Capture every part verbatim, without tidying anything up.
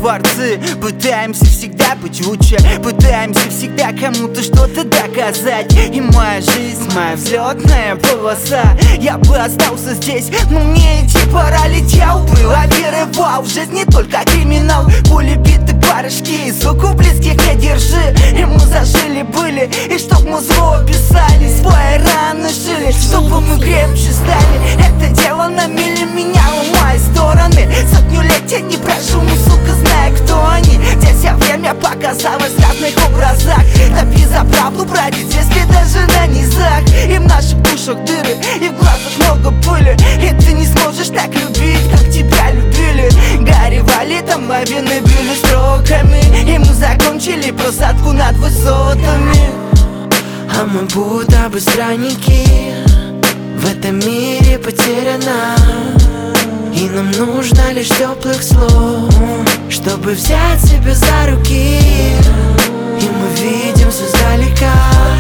творцы. Пытаемся всегда быть лучше, пытаемся всегда кому-то что-то доказать. И моя жизнь, моя взлетная полоса. Я бы остался здесь, но мне идти пора. Летел, была вера, вау. Жизнь не только криминал, пули, биты, порошки. Звук у близких не держи. И мы зажили были, и чтоб мы зло писали, свои раны шили, чтобы мы крепче стали. Это дело на мили меняло мои стороны. Сотню лет я не прошу, но сука знаю, кто они. Здесь я время показалось в разных образах. Топи за правду, братья, если даже на низах. И в наших душах дыры, и в глазах много пыли. И ты не сможешь так любить, как тебя любили. Горевали там, лавины били строками. И мы закончили посадку над высотами. А мы будто бы странники, в этом мире потеряна. И нам нужно лишь теплых слов, чтобы взять себя за руки. И мы видим все издалека,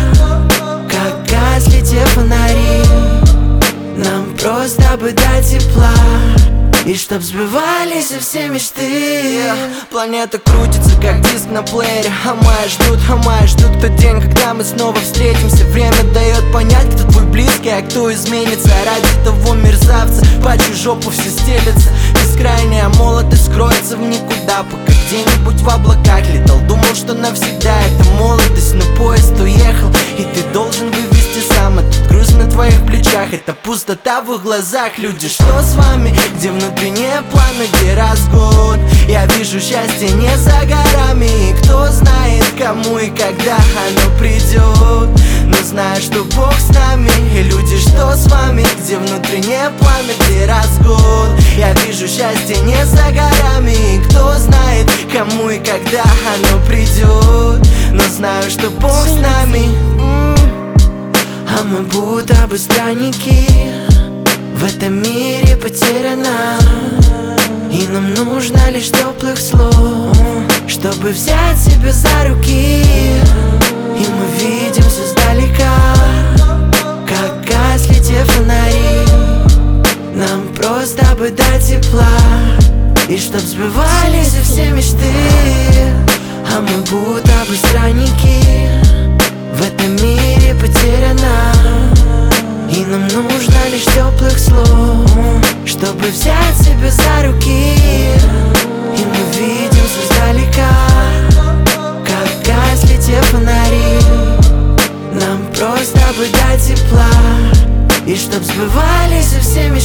как гасли те фонари. Нам просто бы дать тепла, и чтоб сбывались все мечты. yeah. Планета крутится, как диск на плеере. А мои ждут, а мои ждут тот день, когда мы снова встретимся. Время дает понять, кто твой близкий, а кто изменится. Ради того мерзавца по чью жопу все стелятся. Бескрайняя молодость скроется в никуда, пока где-нибудь в облаках летал. Думал, что навсегда это молодость, но поезд уехал, и ты должен вывести сам этот груз на твоих плечах. Это пустота в их глазах. Люди, что с вами? Где внутреннее пламя, где разгон? Я вижу счастье не за горами, и кто знает, кому и когда оно придет. Но знаю, что Бог с нами. И люди, что с вами? Где внутреннее пламя, где разгон? Я вижу счастье не за горами, и кто знает, кому и когда оно придет. Но знаю, что Бог с нами. А мы будто бы странники, в этом мире потеряна. И нам нужно лишь теплых слов, чтобы взять себя за руки. И мы видим все издалека, как гасли те фонари. Нам просто бы дать тепла, и чтоб сбывались все мечты. А мы будто бы странники, в этом мире потеряна. И нам нужно лишь теплых слов, чтобы взять себя за руки. И мы видим все издалека, как гасли те фонари. Нам просто бы дать тепла, и чтоб сбывались все мечты.